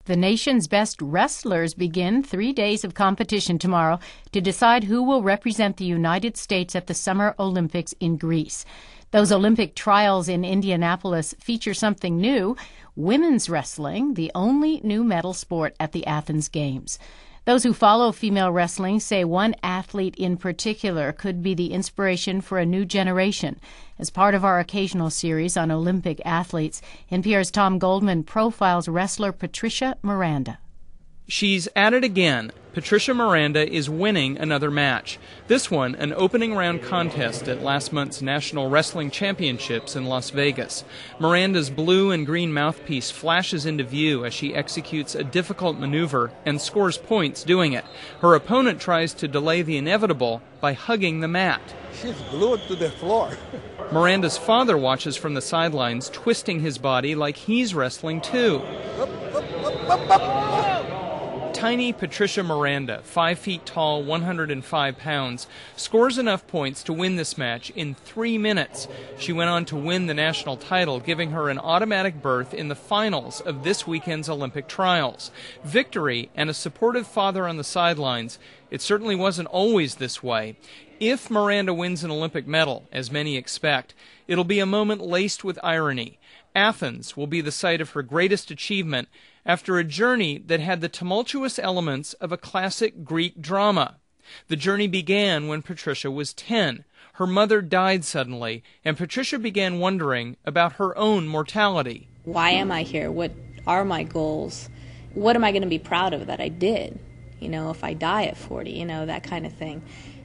The nation's best wrestlers begin 3 days of competition tomorrow to decide who will represent the United States at the Summer Olympics in Greece. Those Olympic trials in Indianapolis feature something new: women's wrestling, the only new medal sport at the Athens Games. Those who follow female wrestling say one athlete in particular could be the inspiration for a new generation. As part of our occasional series on Olympic athletes, NPR's Tom Goldman profiles wrestler Patricia Miranda. She's at it again. Patricia Miranda is winning another match. This one, an opening round contest at last month's National Wrestling Championships in Las Vegas. Miranda's blue and green mouthpiece flashes into view as she executes a difficult maneuver and scores points doing it. Her opponent tries to delay the inevitable by hugging the mat. She's glued to the floor. Miranda's father watches from the sidelines, twisting his body like he's wrestling too. Tiny Patricia Miranda, 5 feet tall, 105 pounds, scores enough points to win this match in 3 minutes. She went on to win the national title, giving her an automatic berth in the finals of this weekend's Olympic trials. Victory and a supportive father on the sidelines. It certainly wasn't always this way. If Miranda wins an Olympic medal, as many expect, it'll be a moment laced with irony. Athens will be the site of her greatest achievement after a journey that had the tumultuous elements of a classic Greek drama. The journey began when Patricia was 10. Her mother died suddenly, and Patricia began wondering about her own mortality. Why am I here? What are my goals? What am I going to be proud of that I did? If I die at 40, that kind of thing.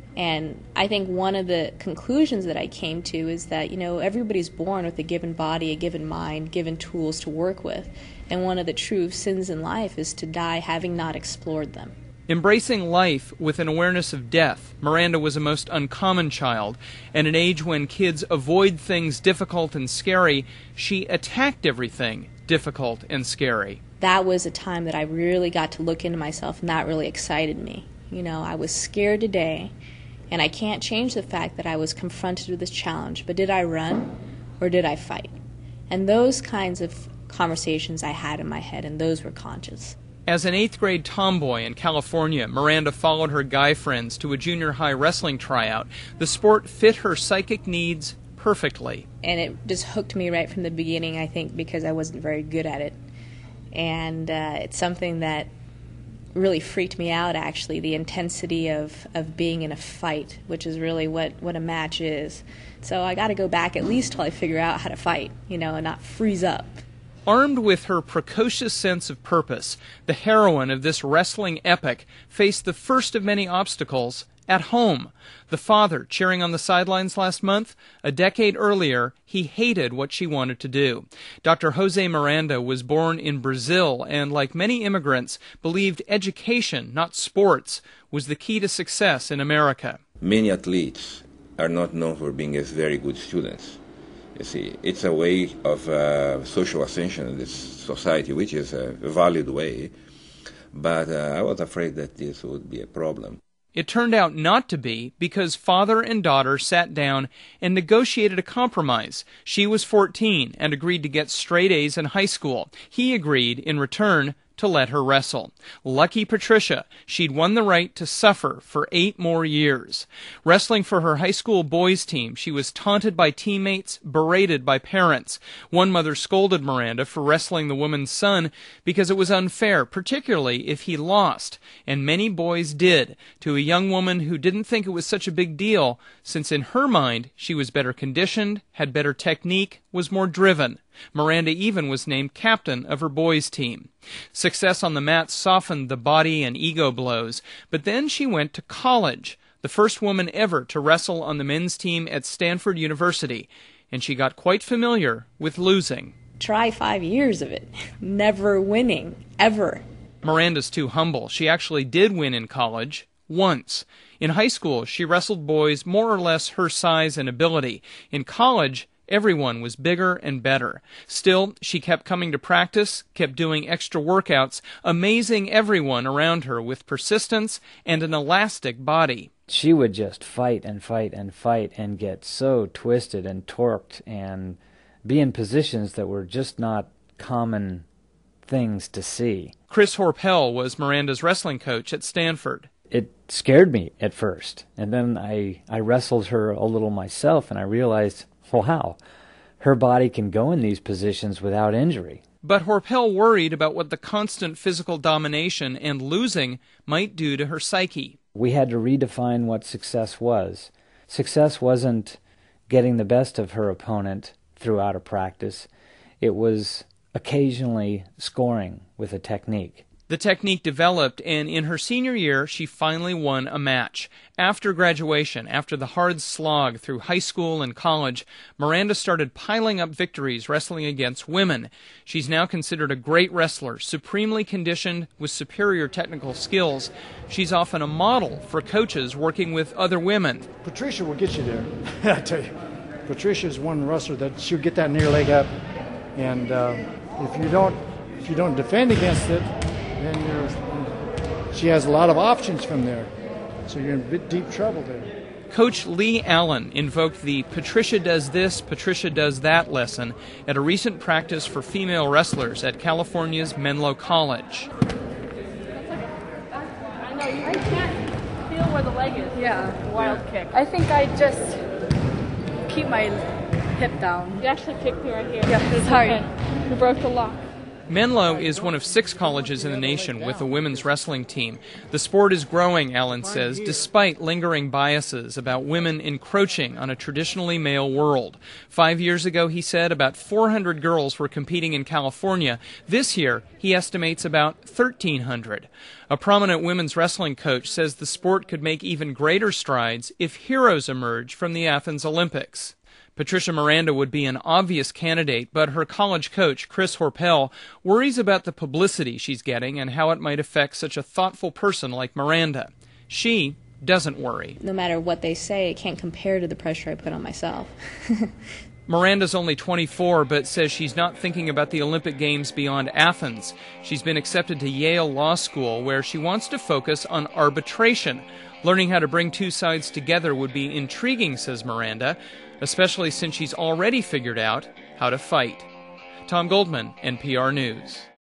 And I think one of the conclusions that I came to is that, everybody's born with a given body, a given mind, given tools to work with. And one of the true sins in life is to die having not explored them. Embracing life with an awareness of death, Miranda was a most uncommon child. At an age when kids avoid things difficult and scary, she attacked everything difficult and scary. That was a time that I really got to look into myself, and that really excited me. I was scared today. And I can't change the fact that I was confronted with this challenge. But did I run or did I fight? And those kinds of conversations I had in my head, and those were conscious. As an 8th grade tomboy in California, Miranda followed her guy friends to a junior high wrestling tryout. The sport fit her psychic needs perfectly. And it just hooked me right from the beginning, I think, because I wasn't very good at it. And it's something that really freaked me out, actually, the intensity of being in a fight, which is really what a match is. So I got to go back at least till I figure out how to fight, and not freeze up. Armed with her precocious sense of purpose, the heroine of this wrestling epic faced the first of many obstacles at home. The father cheering on the sidelines last month, a decade earlier, he hated what she wanted to do. Dr. Jose Miranda was born in Brazil and, like many immigrants, believed education, not sports, was the key to success in America. Many athletes are not known for being as very good students. You see, it's a way of social ascension in this society, which is a valid way, but I was afraid that this would be a problem. It turned out not to be because father and daughter sat down and negotiated a compromise. She was 14 and agreed to get straight A's in high school. He agreed, in return, to let her wrestle. Lucky Patricia, she'd won the right to suffer for 8 more years. Wrestling for her high school boys team, she was taunted by teammates, berated by parents. One mother scolded Miranda for wrestling the woman's son because it was unfair, particularly if he lost. And many boys did, to a young woman who didn't think it was such a big deal, since in her mind she was better conditioned, had better technique, was more driven. Miranda even was named captain of her boys' team. Success on the mat softened the body and ego blows, but then she went to college, the first woman ever to wrestle on the men's team at Stanford University, and she got quite familiar with losing. Try 5 years of it, never winning, ever. Miranda's too humble. She actually did win in college, once. In high school, she wrestled boys more or less her size and ability. In college, everyone was bigger and better. Still, she kept coming to practice, kept doing extra workouts, amazing everyone around her with persistence and an elastic body. She would just fight and fight and fight and get so twisted and torqued and be in positions that were just not common things to see. Chris Horpel was Miranda's wrestling coach at Stanford. It scared me at first, and then I wrestled her a little myself, and I realized, wow, her body can go in these positions without injury. But Horpel worried about what the constant physical domination and losing might do to her psyche. We had to redefine what success was. Success wasn't getting the best of her opponent throughout a practice. It was occasionally scoring with a technique. The technique developed, and in her senior year, she finally won a match. After graduation, after the hard slog through high school and college, Miranda started piling up victories wrestling against women. She's now considered a great wrestler, supremely conditioned with superior technical skills. She's often a model for coaches working with other women. Patricia will get you there, I tell you. Patricia's one wrestler that she'll get that near leg up, and if you don't defend against it, then she has a lot of options from there. So you're in a bit deep trouble there. Coach Lee Allen invoked the Patricia does this, Patricia does that lesson at a recent practice for female wrestlers at California's Menlo College. I know, you can't feel where the leg is. Yeah. Wild kick. I think I just keep my hip down. You actually kicked me right here. Yeah, sorry. Okay. You broke the lock. Menlo is one of 6 colleges in the nation with a women's wrestling team. The sport is growing, Allen says, despite lingering biases about women encroaching on a traditionally male world. 5 years ago, he said, about 400 girls were competing in California. This year, he estimates about 1,300. A prominent women's wrestling coach says the sport could make even greater strides if heroes emerge from the Athens Olympics. Patricia Miranda would be an obvious candidate, but her college coach, Chris Horpel, worries about the publicity she's getting and how it might affect such a thoughtful person like Miranda. She doesn't worry. No matter what they say, it can't compare to the pressure I put on myself. Miranda's only 24, but says she's not thinking about the Olympic Games beyond Athens. She's been accepted to Yale Law School, where she wants to focus on arbitration. Learning how to bring two sides together would be intriguing, says Miranda, especially since she's already figured out how to fight. Tom Goldman, NPR News.